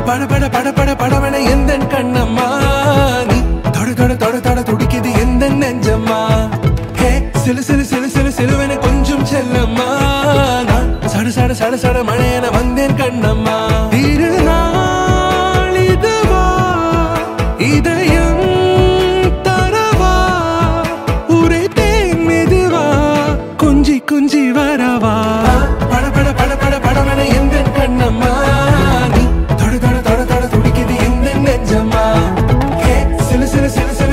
பட பட பட பட படவன எந்த கண்ணம்மா நீ தொட தொட தொட தொட துடிக்குது எந்த நெஞ்சம்மா ஹே சிலு சிலு சிலு சிலு சிலுவன கொஞ்சம் செல்லம்மா நான் சட சட சட சட மழையன வந்தேன் கண்ணம்மா